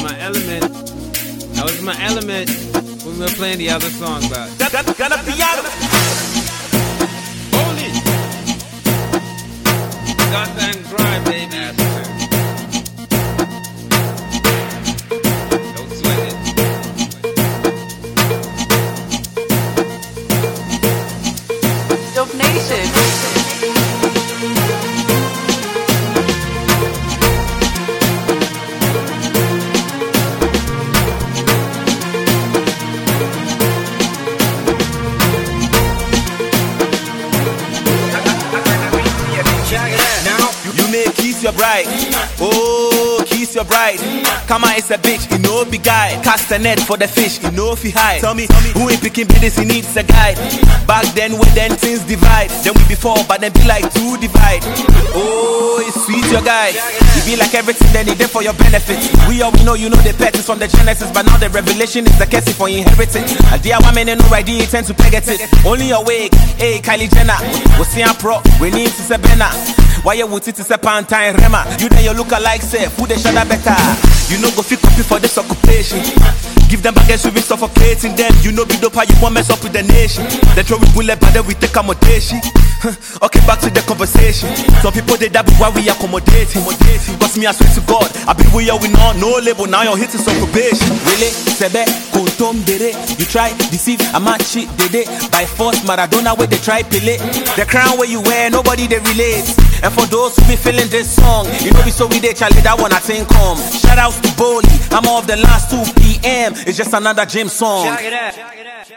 my element. I was in my element when we were playing the other song, but Gonna be out. hold it. Got and grind, baby. Don't sweat it. Dope Nation. Now you may kiss your bride. Oh, kiss your bride. Come on, it's a bitch, you know be guy. Cast a net for the fish, you know if he hide. Tell me who ain't picking business, he needs a guide. Back then when then things divide. Then we be four, but then be like two divide. Oh, it's sweet your guy. You be like everything then he did for your benefit. We all know you know the pet is from the Genesis, but now the revelation is the case for inheritance. A dear woman and no idea tend to peg at it. Only awake, hey Kylie Jenner. We'll see pro, we need to say Benna. Why you would it is a pantine rema? You then you look alike say, who they should have better? You know go fit copy for this occupation. Give them baggage we be suffocating them. You know be dope how you want mess up with the nation. They throw we bullet but then we take accommodation. Okay, back to the conversation. Some people they dabble while we accommodating. Cause me I swear to God, I be with you we know no label, now you're hitting some probation. Really, Sebe, Kuntom Dere. You try deceive a match shit did by force Maradona where they try Pele. The crown where you wear, nobody they relate. And for those who be feeling this song, you know we so we dey Charlie that one I think come. Shout outs to Boli, I'm off the last 2 p.m. It's just another gym song. Check it out.